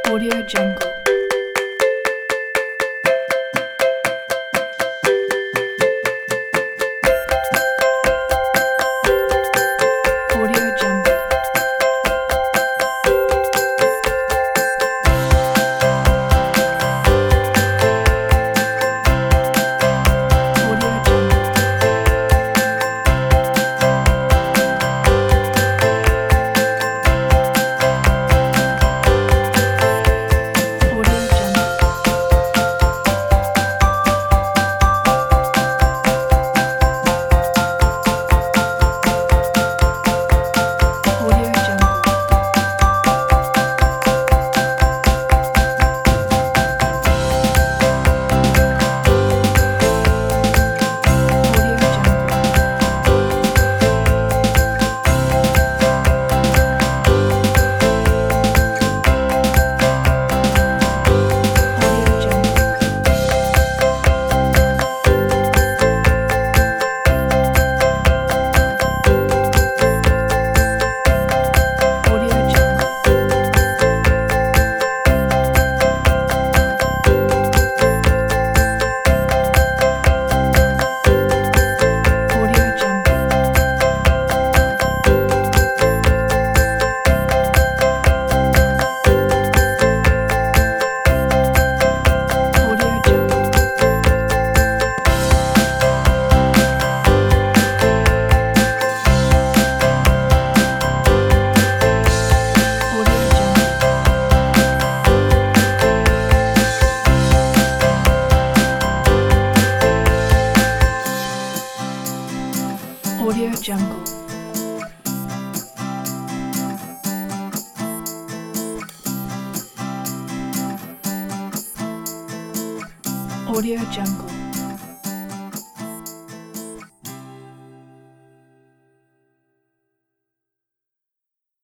Audio Jungle. Audio Jungle. Audio Jungle. Audio Jungle. Audio Jungle. Audio Jungle. Audio Jungle. Audio Jungle. Audio Jungle. Audio Jungle. Audio Jungle. Audio Jungle. Audio Jungle.